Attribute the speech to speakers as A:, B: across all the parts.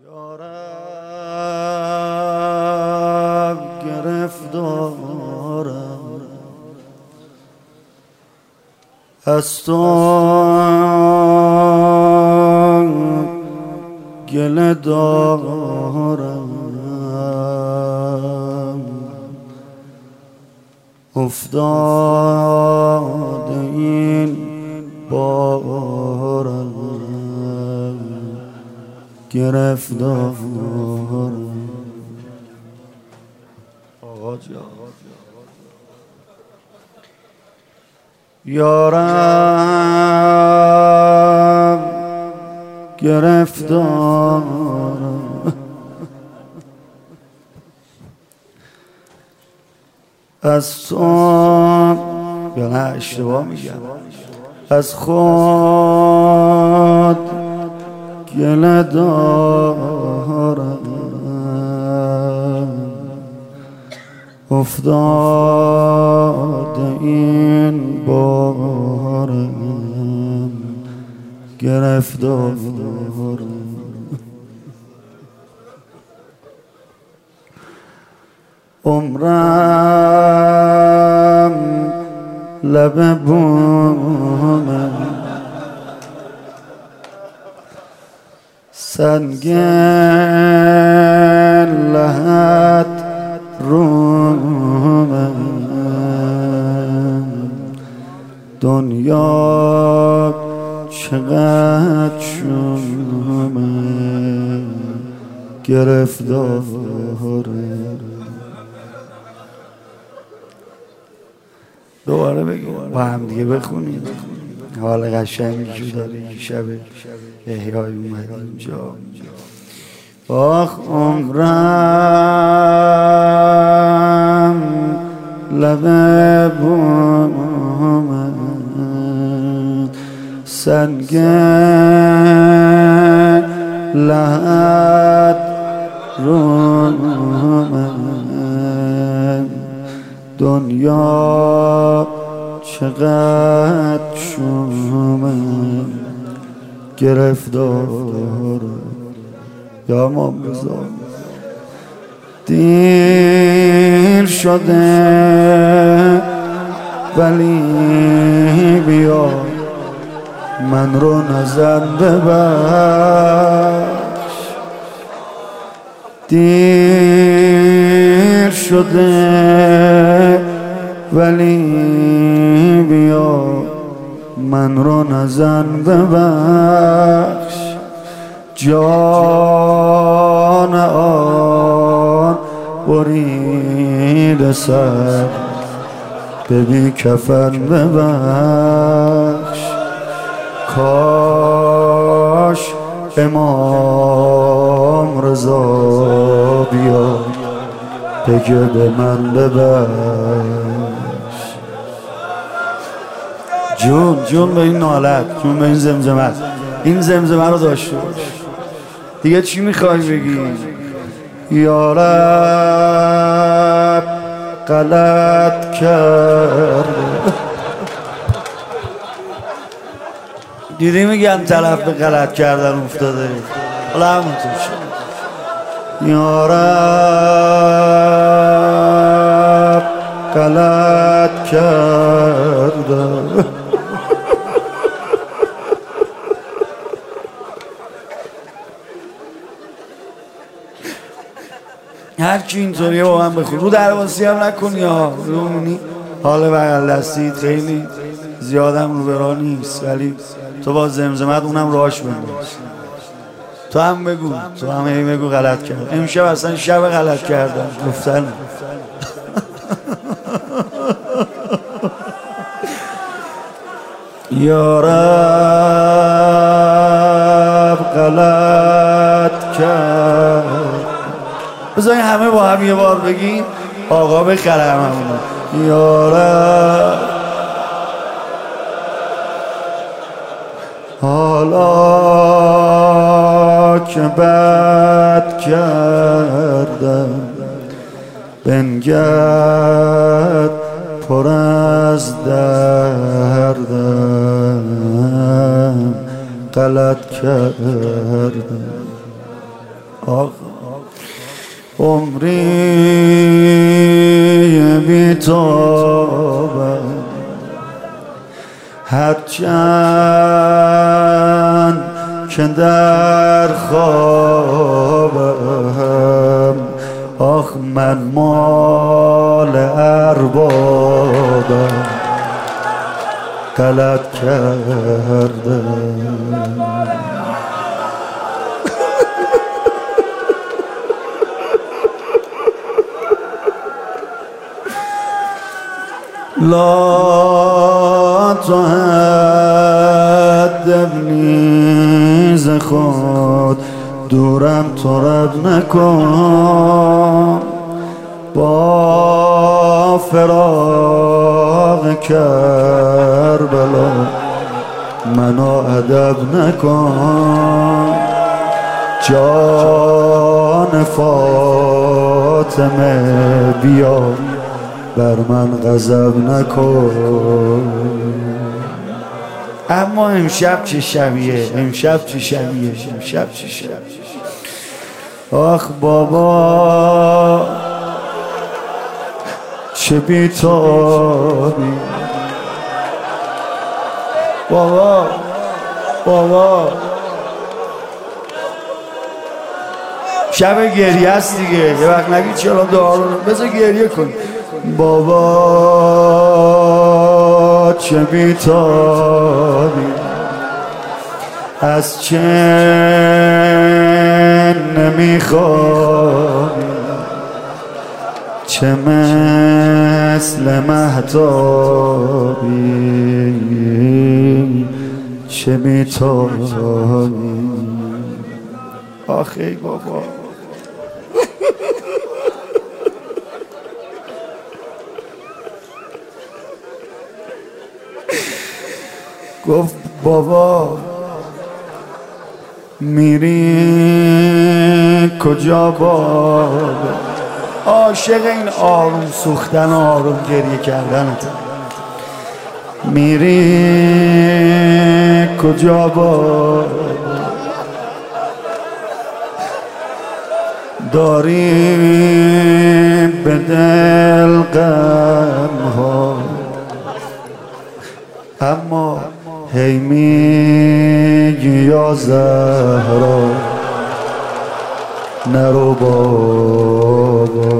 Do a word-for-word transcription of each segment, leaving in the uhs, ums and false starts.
A: یارب گرفتارم از تو گله دارم افتاده این بارم گرفتارم آقا جان یارم گرفتارم از تو یا نه اشتباه میگم از خود گله دارم افتاده این بارم گرفتارم عمرم لب بومه سنگ لحد رومه دنیا چقدر شومه گرفتاره دوباره بگیم با هم دیگه بخونیم حال قشنگی داره شب احیای اومد اینجا آخ عمرم لب بومه سنگ لحد رومه دنیا چقدر شومه گرفتار یا ما بزار دیر شده ولی بیا من رو نزن ببخش دیر شده ولی بیا من رو نزن ببخش جان آن برید سر ببی کفن ببخش کاش امام رضا بیا بگه به من ببخش جون جون به این نالت جون به این زمزمت این زمزمه رو داشته باش دیگه چی میخوای بگی یارب غلط کرده دیدی میگن طرف به غلط کردن افتاده حالا همونطور شد یارب غلط کرده هر کی اینطوریه با من بخون رو درواسی هم نکن یا رومونی حال بغل دستید خیلی زیادم رو برا نیست ولی تو با زمزمت اونم راش بنداز تو هم بگو تو هم هی بگو غلط کرد امشب اصلا شب غلط کردم گفتن یارب غلط کرد بذارین همه با هم یه بار بگیم آقا بخرم همونو یارب حالا که بد کردم بنگر پر از دردم غلط کردم عمری بی تو هرچند که در خوابم آخ من مال اربابم غلط کردم. لا تعذبنی ز خود دورم طرد نکن با فراق کربلا منو ادب نکن جان فاطمه بیا بر من غضب نکن. اما امشب چه شبیه امشب چه شبیه امشب چه شبیه آخ بابا چه بی‌تابی بابا بابا شب گریه است دیگه یه وقت نگید چرا دارو بذار گریه کن. بابا چه بی‌تابی از چه نمیخوابی چه مثل مهتابی چه بی‌تابی آخی بابا. گفت بابا میری کجا بابا عاشق این آروم سوختن آروم گریه کردنت میری کجا بابا داری به دل غم ها اما هی میگی یا زهرا نرو بابا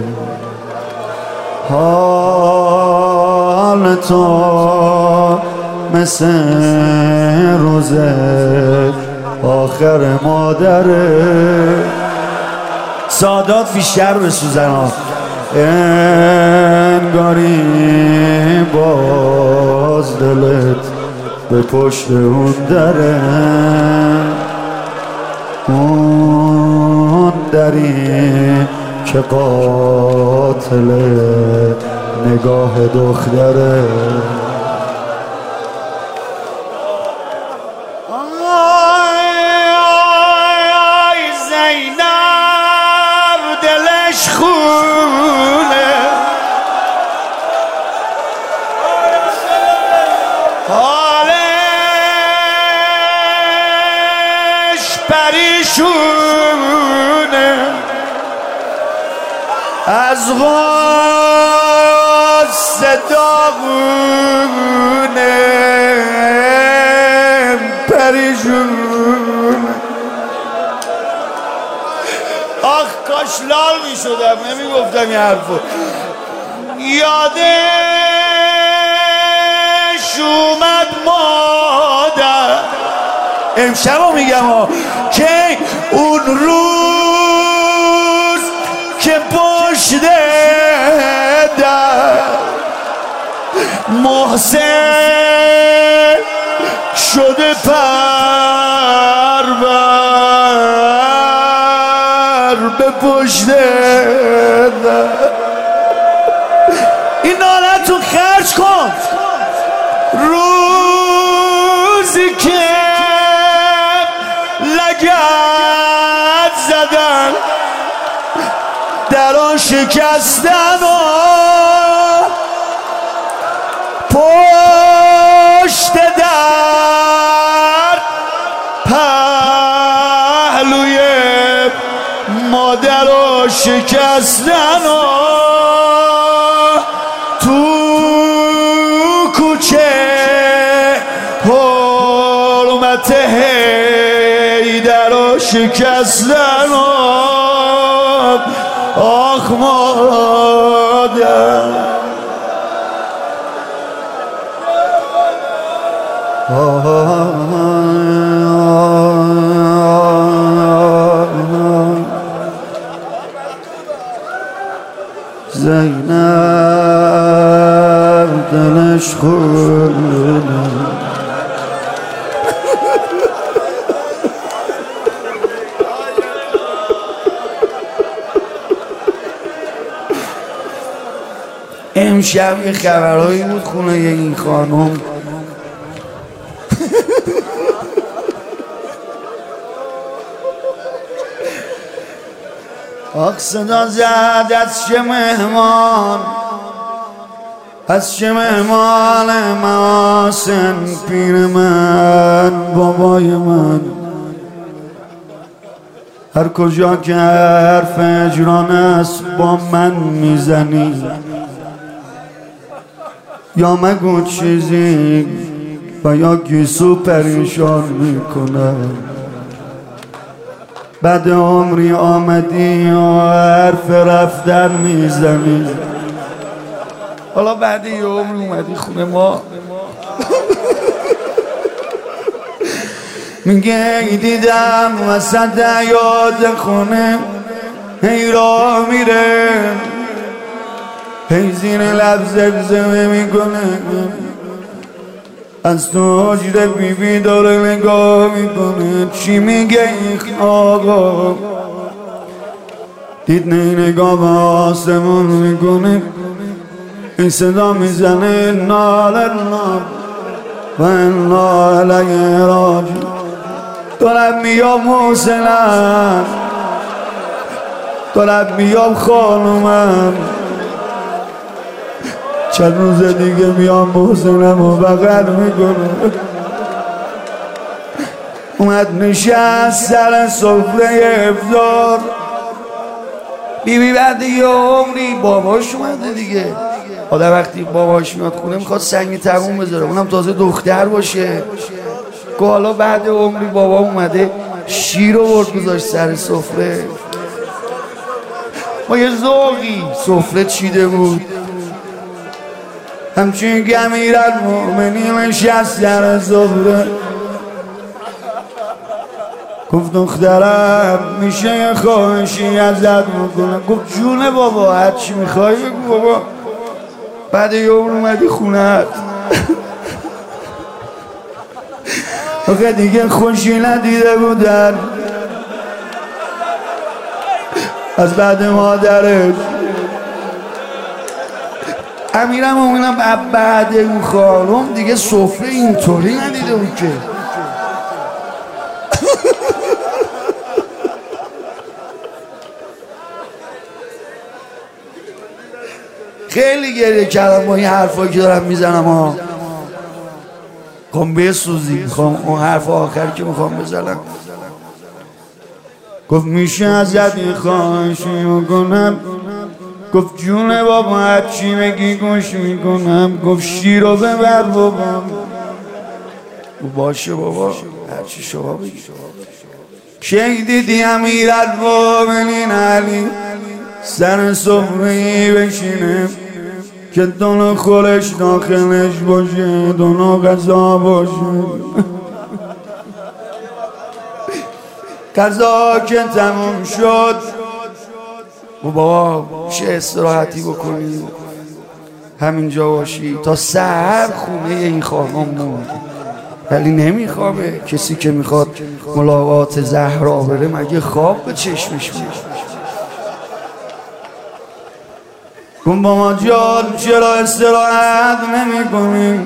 A: حال تو مثل روز آخر مادره سادات بیشتر بسوزن ها انگاری باز دلت به پشت اون دره اون دری که قاتل نگاه دختره از غاز داغونه پریشون آخ کاش لال می شدم نمی گفتم این حرفو یادش اومد مادر امشب رو میگم ها که اون روز که پشت در محسن شده پرور به پشت در این نالت رو خرج کن روزی که لگد زدن دران شکستن و پشت در پهلوی مادر رو شکستن و تو کوچه حرمت حیدر رو شکستن و آخ مادر زینب دلش خونه امشب یه خبرهایی بود خونه این خانم آخ صدا زد از چه مهمان از چه مهمان محاسن پیر من بابای من هر کجا که حرف اجران است با من میزنی یا مگو چیزی و یا گیسو پریشان میکنم بعد عمری آمدی و حرف رفتن میزنی حالا بعد یه عمری اومدی خونه ما میگه دیدم وسط حیاط خونه هی را میره هی زیر لب زمزمه میکنه از تو حجره بی بی داره نگاه میکنه چی میگه این آقا دید نه نگاه به آسمون میکنه این صدا میزنه نالر نام و انا علیه راجع دارم میام حسنم دارم میام خانومم چند روز دیگه میام حسنم و بغل میکنم اومد نشست سر سفره افطار بیبی بعد یه عمری باباش اومده دیگه آدم وقتی باباش میاد خونه میخواد سنگ تموم بذاره اونم تازه دختر باشه که حالا بعد عمری بابا اومده شیر رو برد گذاشت سر سفره ما یه ذوقی سفره چیده بود همچین که امیرالمؤمنین نشست در سفره گفت دخترم میشه یه خواهشی ازت میکنم گفت جون بابا هر چی میخوای بگو بابا بعد یه عمر اومدی خونت آخه دیگه خوشی ندیده بودن از بعد مادرت امیرم اونم بعد اون خانم دیگه سفره اینطوری ندیده بود که خیلی گریه کردم با این حرفایی که دارم میزنم ها میخوام بسوزی میخوام اون حرف آخر که میخوام بزنم گفت میشه ازت یه خواهشی بکنم گفت جون بابا هرچی بگی گوش میکنم گفت شیر رو ببر بابا باشه بابا هرچی شما بگی کی دیدی امیرالمؤمنین علی سر سفره‌ای بشینه که دونو خورش داخلش باشه دونو غذا باشه غذا که تموم شد و بابا چه استراحتی بکنی همینجا باشی تا سحر خونه این خانم موند ولی نمیخوابه کسی که میخواد ملاقات زهرا بره مگه خواب به چشمش میاد گفت بابا جان چرا استراحت نمی کنی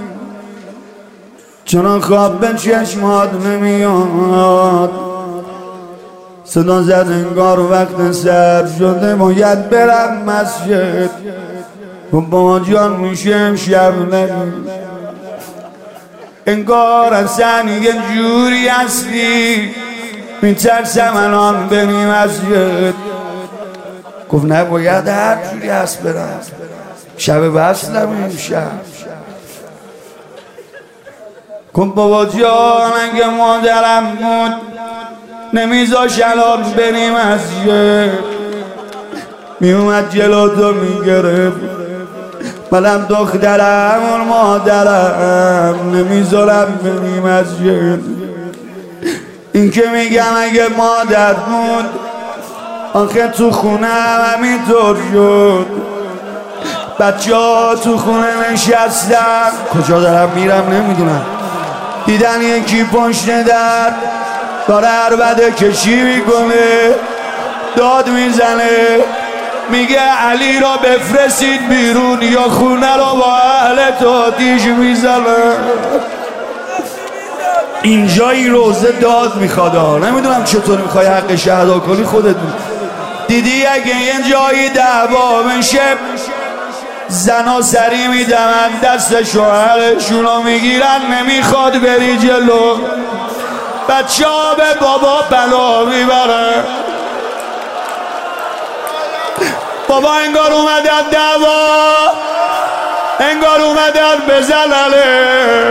A: چرا خواب به چشمات نمیاد صدا زد انگار وقت سر شده باید برم مسجد گفت بابا جان میشه امشب نمی انگار اصلا یه جوری هستی میترسم الان بریم مسجد. گفت نباید هر جوری هست برم، شب وصلم امشب. گفت بابا جان اگه مادرم بود نمیذاش الان بریم مسجد، میومد جلوتو میگرفت، منم دخترم و مادرم نمیذارم بریم مسجد. این که میگم اگه مادر بود آخه تو خونه همینطور شد. بچه ها تو خونه نشستن، کجا دارم میرم نمیدونم، دیدن یکی پشت در داره عربده کشی میکنه، داد میزنه، میگه علی را بفرستید بیرون یا خونه را با اهل آتیش میزنه. اینجا این روزه داد میخواد، نمیدونم چطور میخوای حقش ادا کنی خودت. دیدی اگه یه جایی دعوا بشه زنا سری میدمن دست شوهرشون رو میگیرن، نمیخواد بری جلو، بچه ها به بابا بلا میبرن. بابا انگار اومدن دعوا، انگار اومدن بزننه.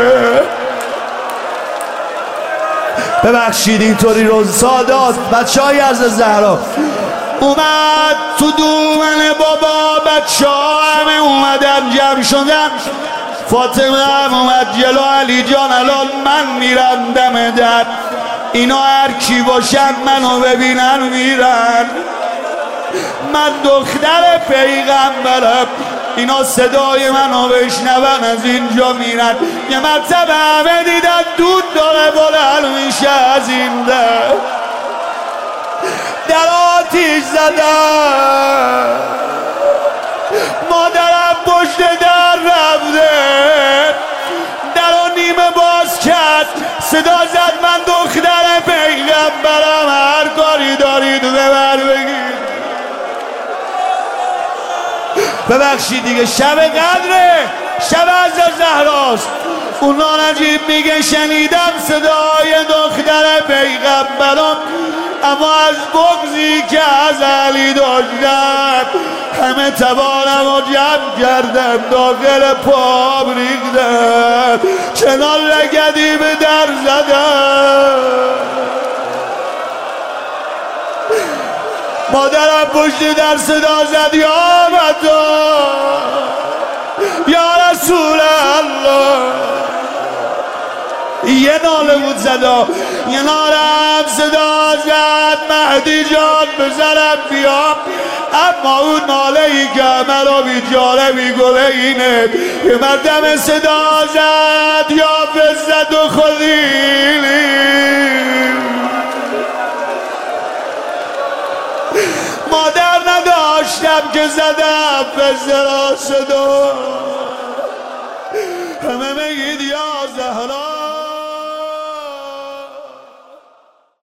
A: ببخشید اینطوری روز سادات بچه های از زهرا اومد تو دومن بابا، بچه ها همه اومدن جمع شدن، فاطمه هم اومد جلو، علی جان الان من میرم دم در، اینا هر کی باشن منو ببینن میرن، من دختر پیغمبرم، اینا صدای منو بشنون از اینجا میرن. یه مرتبه همه دیدن دود داره بلند میشه از این در، در آتیش زدن، مادرم پشت در رفته، در و نیمه باز کرد، صدا زد من دختر پیغمبرم، هر کاری دارید ببر بگید. ببخشید دیگه شب قدره، شب از زهراست. اونا نجیب میگه شنیدم صدای دختر پیغمبرم، اما از بغضی که از علی داشتم همه توانم و جمع کردم داخل پام ریختم، چنان لگدی به در زدم. مادرم پشت در صدا زد یا مدا یا رسول الله. یه ناله بود صدا، یه نالم صدا زد مهدی جان بزنم بیام، اما اون ناله ای که مرا بیچاره میگونه اینه که مردم صدا زد یا فزد و خلیلی. مادر نداشتم که زدم فزد را صدا، همه میگید یا زهرا